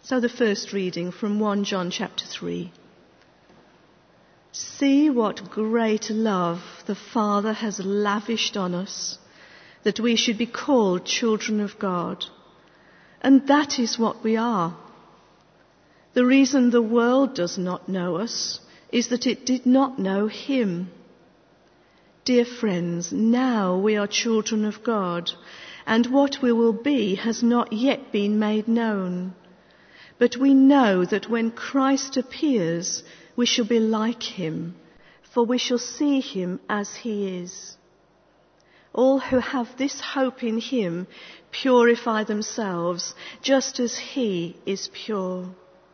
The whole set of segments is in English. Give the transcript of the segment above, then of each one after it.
So the first reading from 1 John chapter 3. See what great love the Father has lavished on us, that we should be called children of God. And that is what we are. The reason the world does not know us is that it did not know him. Dear friends, now we are children of God, and what we will be has not yet been made known. But we know that when Christ appears, we shall be like him, for we shall see him as he is. All who have this hope in him purify themselves, just as he is pure.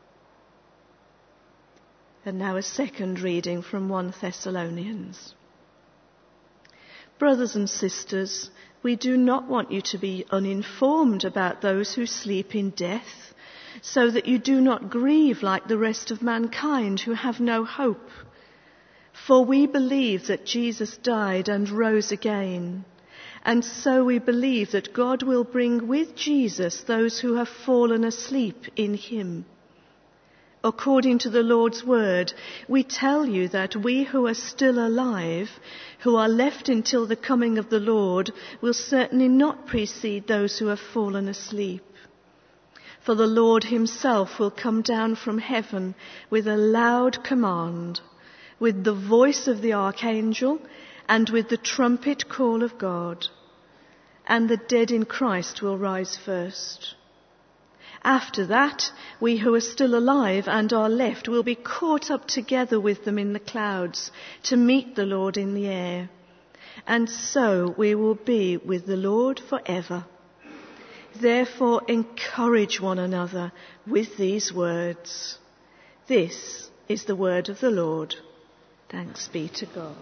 And now a second reading from 1 Thessalonians. Brothers and sisters, we do not want you to be uninformed about those who sleep in death, so that you do not grieve like the rest of mankind who have no hope. For we believe that Jesus died and rose again, and so we believe that God will bring with Jesus those who have fallen asleep in him. According to the Lord's word, we tell you that we who are still alive, who are left until the coming of the Lord, will certainly not precede those who have fallen asleep. For the Lord himself will come down from heaven with a loud command, with the voice of the archangel, and with the trumpet call of God. And the dead in Christ will rise first. After that, we who are still alive and are left will be caught up together with them in the clouds to meet the Lord in the air. And so we will be with the Lord forever. Therefore, encourage one another with these words. This is the word of the Lord. Thanks be to God.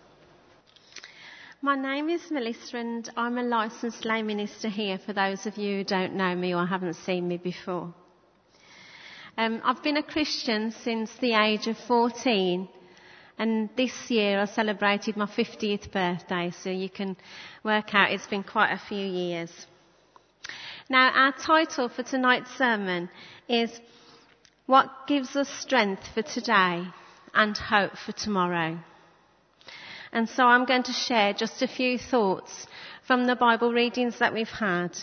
My name is Melissa and I'm a licensed lay minister here for those of you who don't know me or haven't seen me before. I've been a Christian since the age of 14 and this year I celebrated my 50th birthday, so you can work out it's been quite a few years. Now our title for tonight's sermon is What Gives Us Strength for Today and Hope for Tomorrow. And so I'm going to share just a few thoughts from the Bible readings that we've had.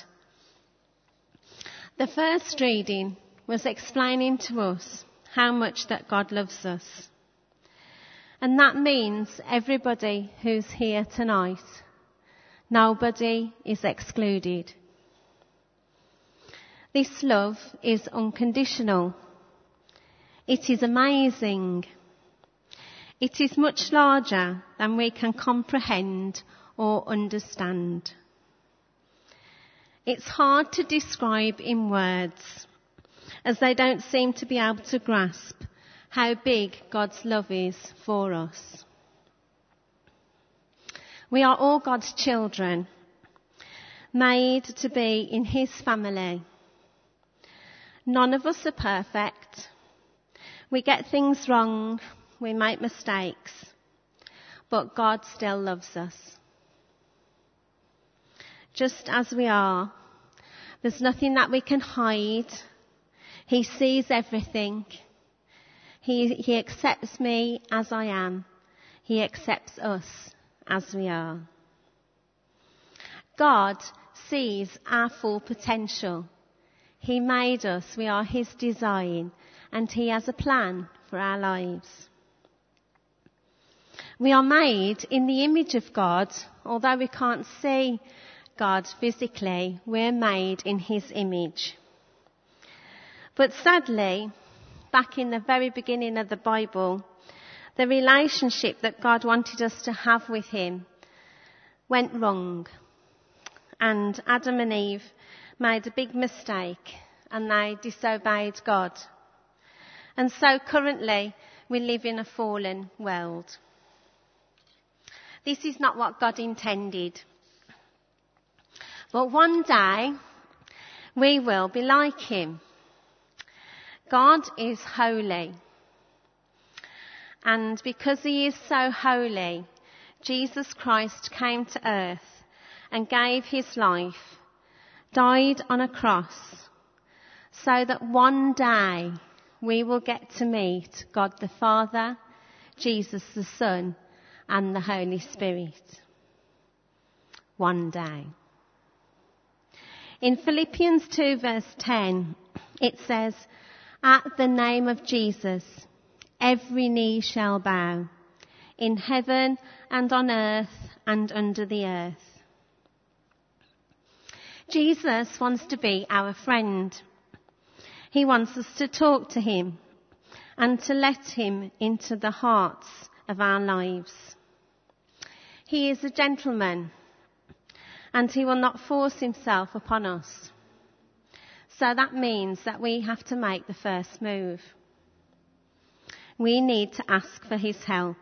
The first reading was explaining to us how much that God loves us. And that means everybody who's here tonight, nobody is excluded. This love is unconditional. It is amazing. It is much larger than we can comprehend or understand. It's hard to describe in words, as they don't seem to be able to grasp how big God's love is for us. We are all God's children, made to be in his family. None of us are perfect. We get things wrong. We make mistakes, but God still loves us. Just as we are, there's nothing that we can hide. He sees everything. He accepts me as I am. He accepts us as we are. God sees our full potential. He made us. We are his design, and he has a plan for our lives. We are made in the image of God. Although we can't see God physically, we're made in his image. But sadly, back in the very beginning of the Bible, the relationship that God wanted us to have with him went wrong. And Adam and Eve made a big mistake and they disobeyed God. And so currently we live in a fallen world. This is not what God intended. But one day, we will be like him. God is holy. And because he is so holy, Jesus Christ came to earth and gave his life, died on a cross, so that one day we will get to meet God the Father, Jesus the Son, and the Holy Spirit. One day. In Philippians 2 verse 10, it says, "At the name of Jesus, every knee shall bow, in heaven and on earth and under the earth." Jesus wants to be our friend. He wants us to talk to him and to let him into the hearts of our lives. He is a gentleman, and he will not force himself upon us. So that means that we have to make the first move. We need to ask for his help.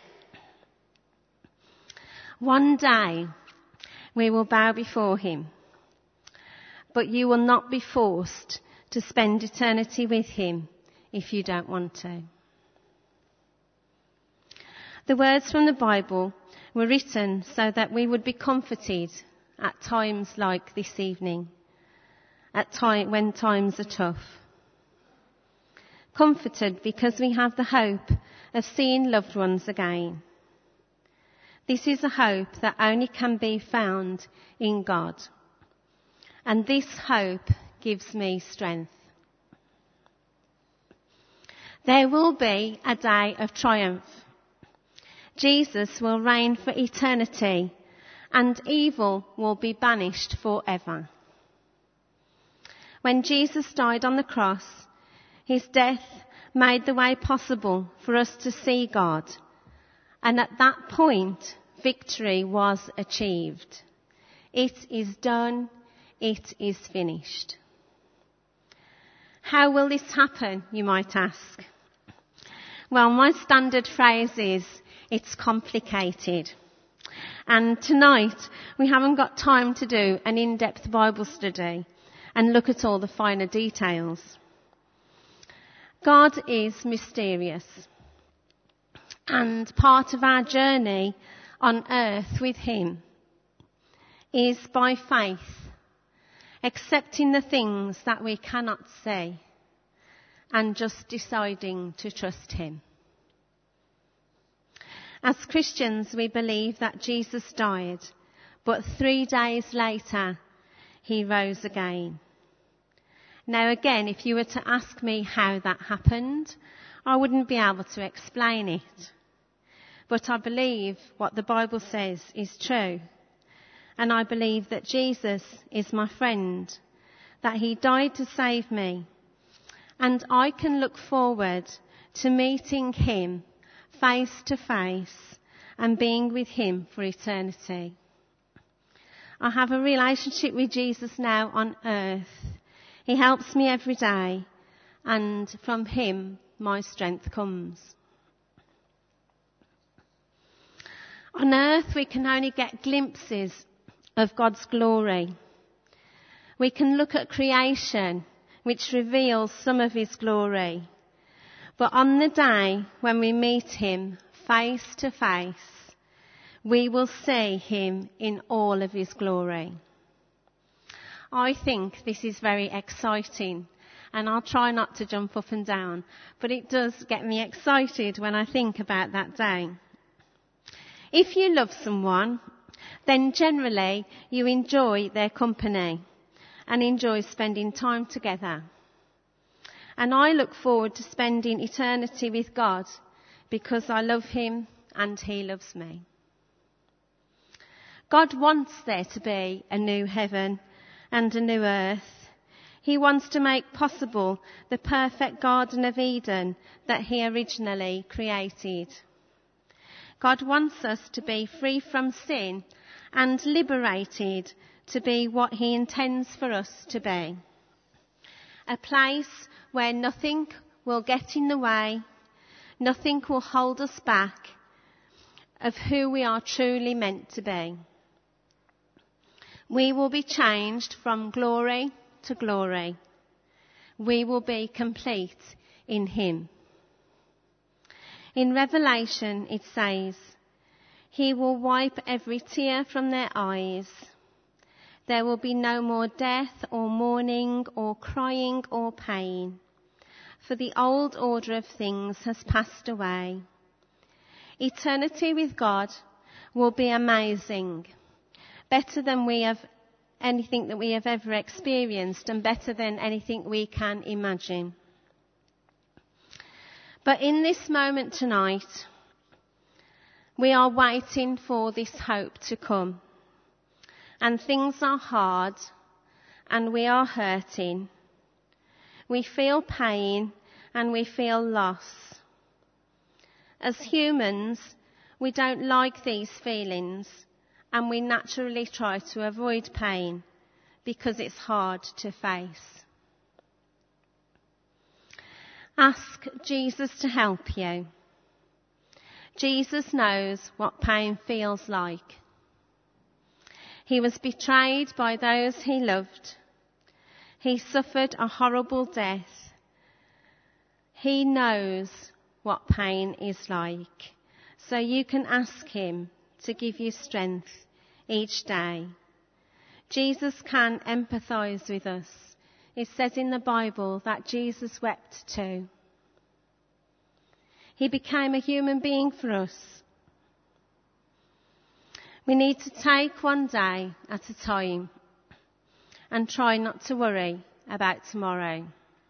One day we will bow before him, but you will not be forced to spend eternity with him if you don't want to. The words from the Bible were written so that we would be comforted at times like this evening, when times are tough. Comforted because we have the hope of seeing loved ones again. This is a hope that only can be found in God. And this hope gives me strength. There will be a day of triumph. Jesus will reign for eternity, and evil will be banished forever. When Jesus died on the cross, his death made the way possible for us to see God. And at that point, victory was achieved. It is done. It is finished. How will this happen, you might ask? Well, my standard phrase is, it's complicated. And tonight, we haven't got time to do an in-depth Bible study and look at all the finer details. God is mysterious. And part of our journey on earth with him is by faith, accepting the things that we cannot see and just deciding to trust him. As Christians, we believe that Jesus died, but 3 days later, he rose again. Now again, if you were to ask me how that happened, I wouldn't be able to explain it. But I believe what the Bible says is true. And I believe that Jesus is my friend, that he died to save me. And I can look forward to meeting him face to face and being with him for eternity. I have a relationship with Jesus now on earth. He helps me every day, and from him my strength comes. On earth we can only get glimpses of God's glory. We can look at creation, which reveals some of his glory. But on the day when we meet him face to face, we will see him in all of his glory. I think this is very exciting, and I'll try not to jump up and down, but it does get me excited when I think about that day. If you love someone, then generally you enjoy their company and enjoy spending time together. And I look forward to spending eternity with God because I love him and he loves me. God wants there to be a new heaven and a new earth. He wants to make possible the perfect Garden of Eden that he originally created. God wants us to be free from sin and liberated to be what he intends for us to be. A place where nothing will get in the way, nothing will hold us back of who we are truly meant to be. We will be changed from glory to glory. We will be complete in him. In Revelation it says, he will wipe every tear from their eyes. There will be no more death or mourning or crying or pain, for the old order of things has passed away. Eternity with God will be amazing, better than anything that we have ever experienced, and better than anything we can imagine. But in this moment tonight, we are waiting for this hope to come. And things are hard, and we are hurting. We feel pain, and we feel loss. As humans, we don't like these feelings, and we naturally try to avoid pain because it's hard to face. Ask Jesus to help you. Jesus knows what pain feels like. He was betrayed by those he loved. He suffered a horrible death. He knows what pain is like. So you can ask him to give you strength each day. Jesus can empathise with us. It says in the Bible that Jesus wept too. He became a human being for us. We need to take one day at a time and try not to worry about tomorrow.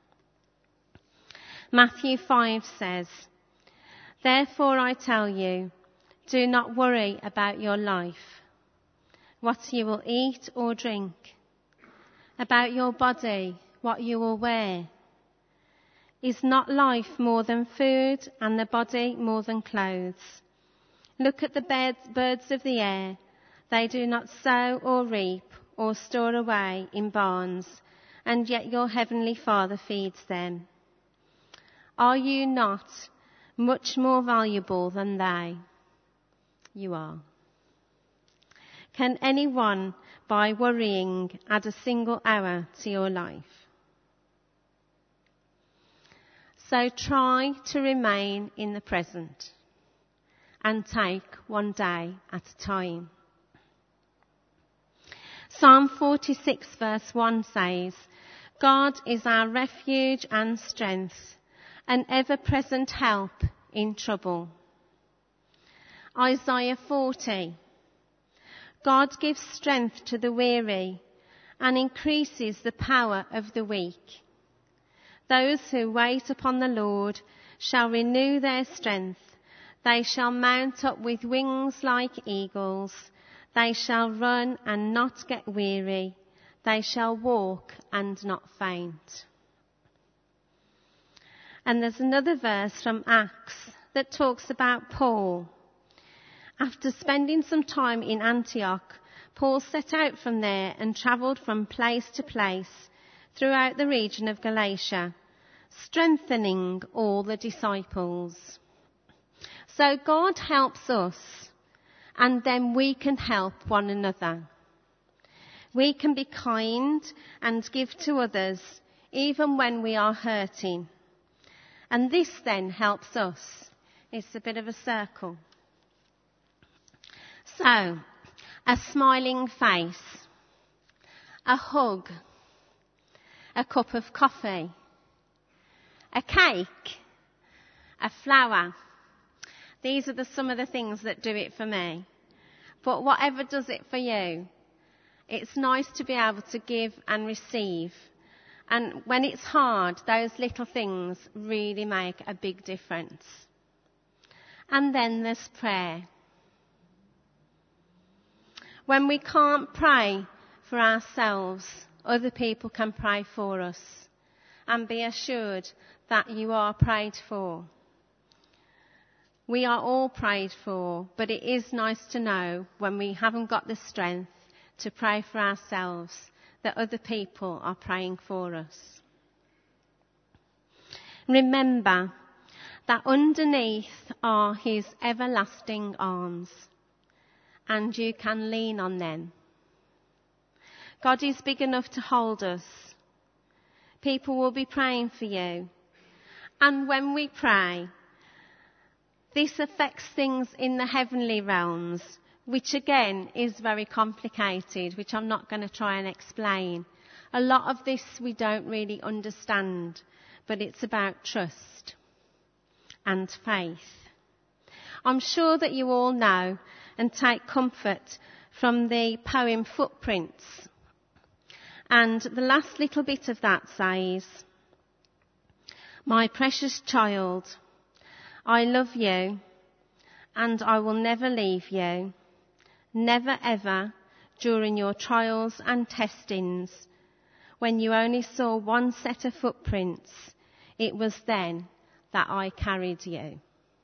Matthew 5 says, "Therefore I tell you, do not worry about your life, what you will eat or drink, about your body, what you will wear. Is not life more than food, and the body more than clothes? Look at the birds of the air. They do not sow or reap or store away in barns, and yet your heavenly Father feeds them. Are you not much more valuable than they?" You are. Can anyone, by worrying, add a single hour to your life? So try to remain in the present and take one day at a time. Psalm 46 verse 1 says, "God is our refuge and strength, an ever-present help in trouble." Isaiah 40, "God gives strength to the weary and increases the power of the weak. Those who wait upon the Lord shall renew their strength. They shall mount up with wings like eagles. They shall run and not get weary. They shall walk and not faint." And there's another verse from Acts that talks about Paul. After spending some time in Antioch, Paul set out from there and travelled from place to place throughout the region of Galatia, strengthening all the disciples. So God helps us, and then we can help one another. We can be kind and give to others even when we are hurting. And this then helps us. It's a bit of a circle. So, a smiling face, a hug, a cup of coffee, a cake, a flower. These are some of the things that do it for me. But whatever does it for you, it's nice to be able to give and receive. And when it's hard, those little things really make a big difference. And then there's prayer. When we can't pray for ourselves, other people can pray for us. And be assured that you are prayed for. We are all prayed for, but it is nice to know when we haven't got the strength to pray for ourselves that other people are praying for us. Remember that underneath are his everlasting arms, and you can lean on them. God is big enough to hold us. People will be praying for you. And when we pray, this affects things in the heavenly realms, which again is very complicated, which I'm not going to try and explain. A lot of this we don't really understand, but it's about trust and faith. I'm sure that you all know and take comfort from the poem Footprints. And the last little bit of that says, "My precious child, I love you and I will never leave you. Never ever during your trials and testings, when you only saw one set of footprints, it was then that I carried you."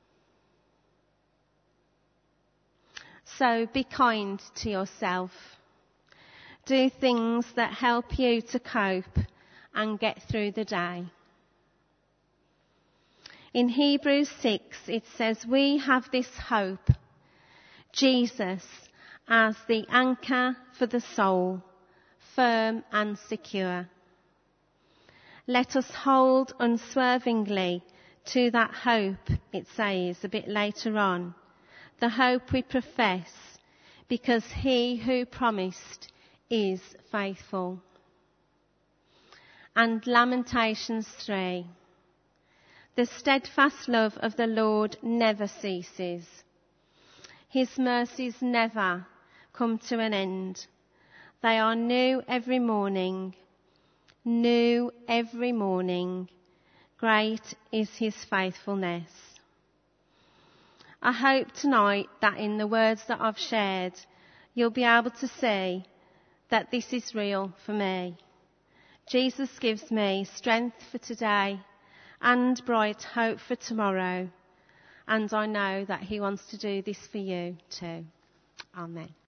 So be kind to yourself. Do things that help you to cope and get through the day. In Hebrews 6 it says, "We have this hope, Jesus as the anchor for the soul, firm and secure. Let us hold unswervingly to that hope," it says a bit later on, "the hope we profess, because he who promised is faithful." And Lamentations 3, "The steadfast love of the Lord never ceases. His mercies never come to an end. They are new every morning. New every morning. Great is his faithfulness." I hope tonight that in the words that I've shared, you'll be able to see that this is real for me. Jesus gives me strength for today and bright hope for tomorrow. And I know that he wants to do this for you too. Amen.